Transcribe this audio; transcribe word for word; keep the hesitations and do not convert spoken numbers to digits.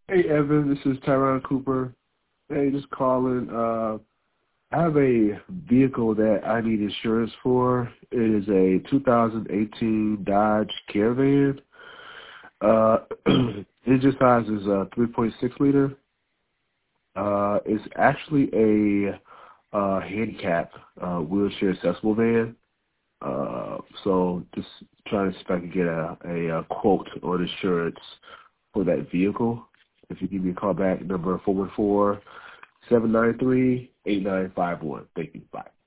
Hey, Evan, this is Tyron Cooper. Hey, just calling. Uh, I have a vehicle that I need insurance for. It is a two thousand eighteen Dodge Caravan. Uh, engine size is uh, three point six liter. Uh, it's actually a uh, handicap uh, wheelchair accessible van. Uh, so just trying to see if I can get a, a, a quote on insurance for that vehicle. If you give me a call back, number four one four, seven nine three, eight nine five one. Thank you. Bye.